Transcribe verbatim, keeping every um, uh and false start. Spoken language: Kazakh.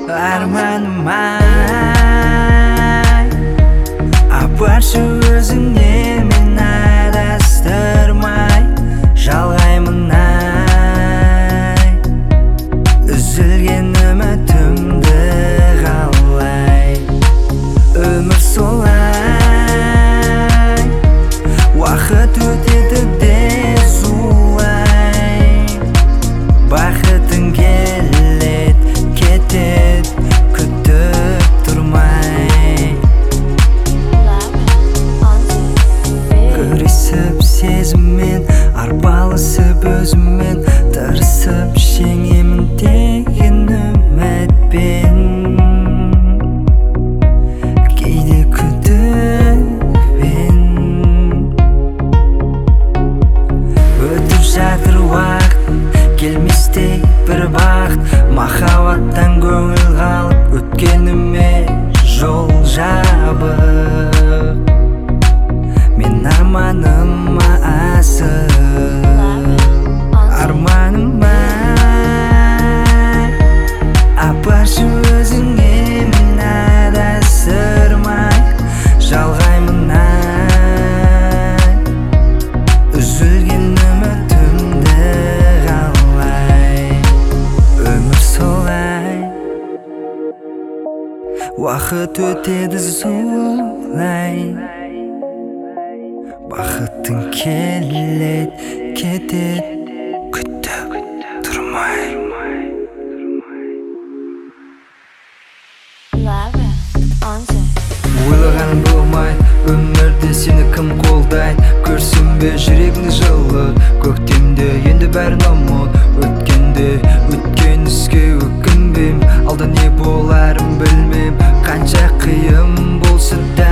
арманым ай, апаршы өзіңе мен адастырмай жалғаймын ай, үзілген үмітімді қалай. Өмір солай, уақыт өтеді де зулай, бақытың келет кетет күтіп тұрмай. Күресіп сезіммен, арпалысып өзіммен, тырысып жеңемін деген үмітпен. Кейде күдікпен өтіп жатыр уақыт, келместей бір бақыт, махаббаттан көңіл қалып өткеніме жол жабық. Мен арманыма асық, арманым ай, апаршы өзіңе мен адастырмай жалғаймын ай, үзілген үмітімді қалай. Өмір солай, уақыт өтеді зулай, бақытың келет кетет күтіп тұрмай. Ойлағаным болмайды, өмірде сені кім қолдайды, көрсін бе жүрегіңді жылы көктемде, енді бәрін ұмыт өткенде, өткен іске өкінбейм, алда не боларын білмейм, қанша қиын болса да